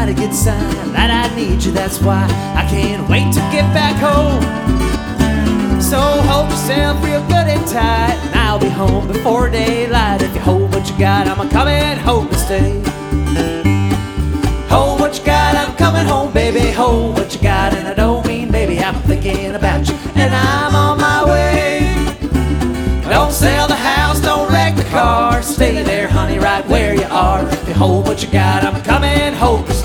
mighty good sign that I need you. That's why I can't wait to get back home. So hold yourself real good and tight, and I'll be home before daylight. If you hold what you got, I'm coming home to stay. Hold what you got, I'm coming home, baby. Hold what you got, and I don't mean baby, I'm thinking about you, and I'm on my way. Don't sell the house, don't wreck the car. Stay there, honey, right where you are. If you hold what you got, I'm coming home to stay.